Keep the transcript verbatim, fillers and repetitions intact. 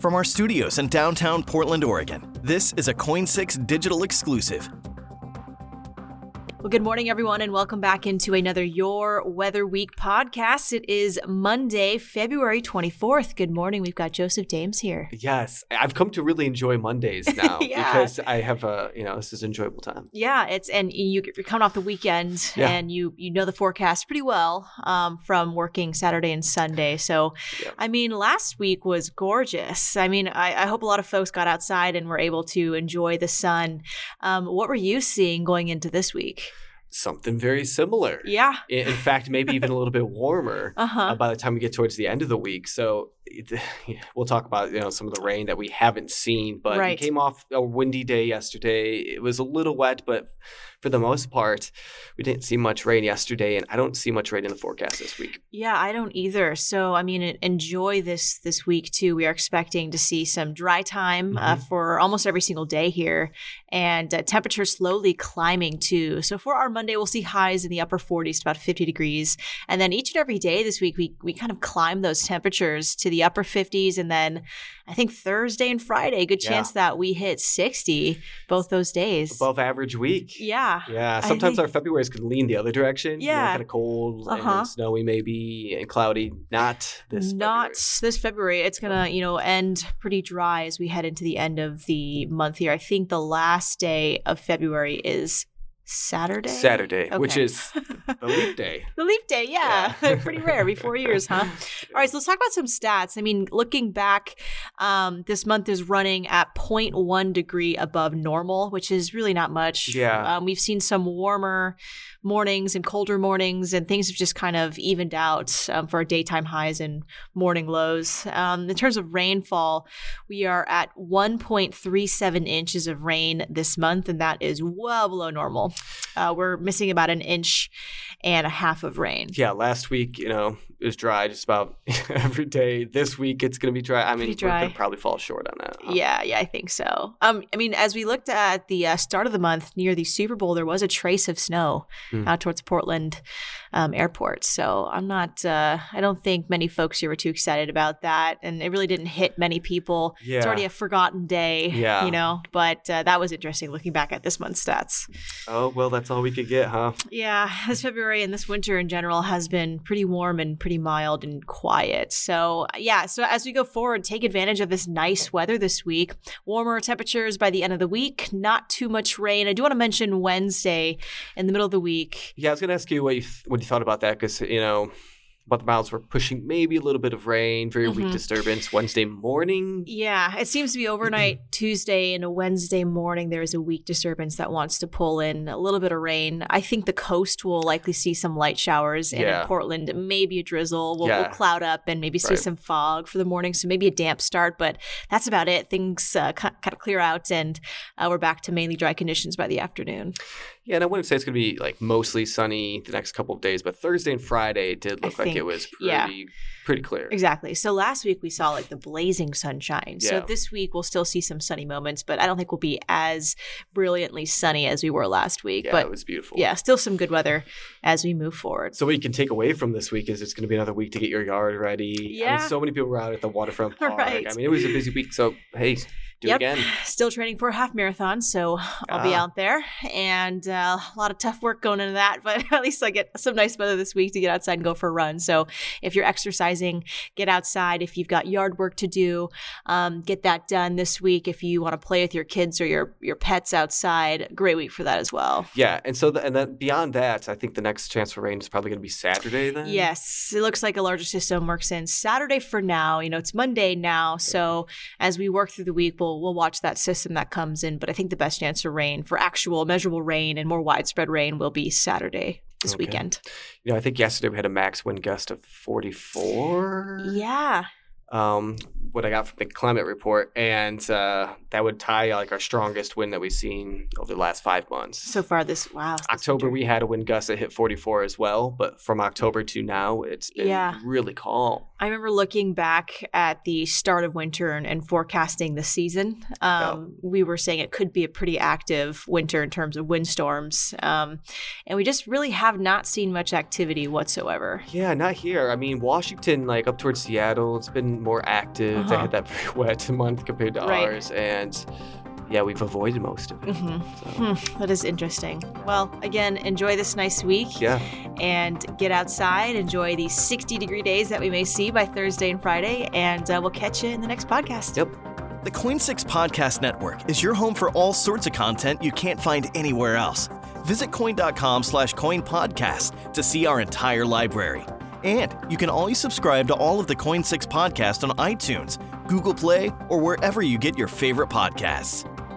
From our studios in downtown Portland, Oregon, this is a Coin six digital exclusive. Well, good morning, everyone, and welcome back into another Your Weather Week podcast. It is Monday, February twenty-fourth. Good morning. We've got Joseph Dames here. Yes. I've come to really enjoy Mondays now Yeah. because I have a, you know, this is an enjoyable time. Yeah, it's and you, you're coming off the weekend Yeah. and you you know the forecast pretty well um, from working Saturday and Sunday. So, Yeah. I mean, last week was gorgeous. I mean, I, I hope a lot of folks got outside and were able to enjoy the sun. Um, what were you seeing going into this week? Something very similar. Yeah. In, in fact, maybe even a little bit warmer Uh-huh. uh, by the time we get towards the end of the week. So it, we'll talk about, you know, some of the rain that we haven't seen, but Right. we came off a windy day yesterday. It was a little wet, but for the most part, we didn't see much rain yesterday, and I don't see much rain in the forecast this week. Yeah, I don't either. So, I mean, enjoy this this week too. We are expecting to see some dry time uh, Mhm. for almost every single day here, and uh, temperatures slowly climbing too. So, for our Monday, we'll see highs in the upper forties to about fifty degrees, and then each and every day this week, we we kind of climb those temperatures to the upper fifties, and then I think Thursday and Friday, good Yeah. chance that we hit sixty both those days. Above average week. Yeah. Yeah, I sometimes think- our Februaries can lean the other direction. Yeah. kind of cold Uh-huh. and snowy maybe and cloudy. Not this Not February. this February. It's gonna, you know, end pretty dry as we head into the end of the month here. I think the last day of February is Saturday. Saturday, which Okay. is the leap day. The leap day, yeah. Yeah. Pretty rare, every four years, huh? All right, so let's talk about some stats. I mean, looking back, um, this month is running at zero point one degree above normal, which is really not much. Yeah. Um, we've seen some warmer mornings and colder mornings, and things have just kind of evened out um, for our daytime highs and morning lows. Um, in terms of rainfall, we are at one point three seven inches of rain this month, and that is well below normal. Uh, we're missing about an inch and a half of rain. Yeah, last week, you know, it was dry just about every day. This week, it's going to be dry. I mean, Pretty we're dry. going to probably fall short on that. huh? Yeah, yeah, I think so. Um, I mean, as we looked at the uh, start of the month near the Super Bowl, there was a trace of snow Hmm. out towards Portland um, Airport. So I'm not, uh, I don't think many folks here were too excited about that. And it really didn't hit many people. It's Yeah. already a forgotten day, Yeah. you know, but uh, that was interesting looking back at this month's stats. Oh, well, that's all we could get, huh? Yeah, this February and this winter in general has been pretty warm and pretty mild and quiet. So, yeah, so as we go forward, take advantage of this nice weather this week. Warmer temperatures by the end of the week, not too much rain. I do want to mention Wednesday in the middle of the week. Yeah, I was going to ask you what you, th- what you thought about that because, you know, about the miles were pushing maybe a little bit of rain, very Mhm. weak disturbance Wednesday morning. Yeah, it seems to be overnight Tuesday and a Wednesday morning. There is a weak disturbance that wants to pull in a little bit of rain. I think the coast will likely see some light showers, and Yeah. in Portland, maybe a drizzle. We'll, Yeah. we'll cloud up and maybe see Right. some fog for the morning, so maybe a damp start. But that's about it. Things uh, kind of clear out, and uh, we're back to mainly dry conditions by the afternoon. Yeah, and I wouldn't say it's going to be like mostly sunny the next couple of days, but Thursday and Friday did look I like it think, was pretty, yeah. pretty clear. Exactly. So last week we saw like the blazing sunshine. So Yeah. this week we'll still see some sunny moments, but I don't think we'll be as brilliantly sunny as we were last week. Yeah, but it was beautiful. yeah, still some good weather as we move forward. So what you can take away from this week is it's going to be another week to get your yard ready. I Yeah. mean, so many people were out at the waterfront park. Right. I mean, it was a busy week. So, hey, do Yep. it again. Still training for a half marathon, so I'll be Ah. out there, and uh, a lot of tough work going into that, but at least I get some nice weather this week to get outside and go for a run. So if you're exercising, get outside. If you've got yard work to do, um, get that done this week. If you want to play with your kids or your, your pets outside, great week for that as well. Yeah, and so the, and then beyond that, I think the next chance for rain is probably going to be Saturday then. Yes, it looks like a larger system works in Saturday for now. You know, it's Monday now, so as we work through the week, we'll we'll watch that system that comes in. But I think the best chance for rain, for actual measurable rain and more widespread rain, will be Saturday this Okay. weekend. You know, I think yesterday we had a max wind gust of forty-four. Yeah. Um, what I got from the climate report, and uh, that would tie like our strongest wind that we've seen over the last five months. So far this, wow. this October, winter. we had a wind gust that hit forty-four as well, but from October to now, it's been Yeah. really calm. I remember looking back at the start of winter and, and forecasting the season. Um, We were saying it could be a pretty active winter in terms of windstorms. Um, and we just really have not seen much activity whatsoever. Yeah, not here. I mean, Washington, like up towards Seattle, it's been more active. uh-huh. they had that very wet month compared to right. ours, and yeah, we've avoided most of it. Mm-hmm. So. Hmm, that is interesting. Well, again, enjoy this nice week. Yeah. And get outside. Enjoy these sixty degree days that we may see by Thursday and Friday. And uh, we'll catch you in the next podcast. Yep. The Coin six Podcast Network is your home for all sorts of content you can't find anywhere else. Visit coin.com slash coin podcast to see our entire library. And you can always subscribe to all of the Coin six podcasts on iTunes, Google Play, or wherever you get your favorite podcasts.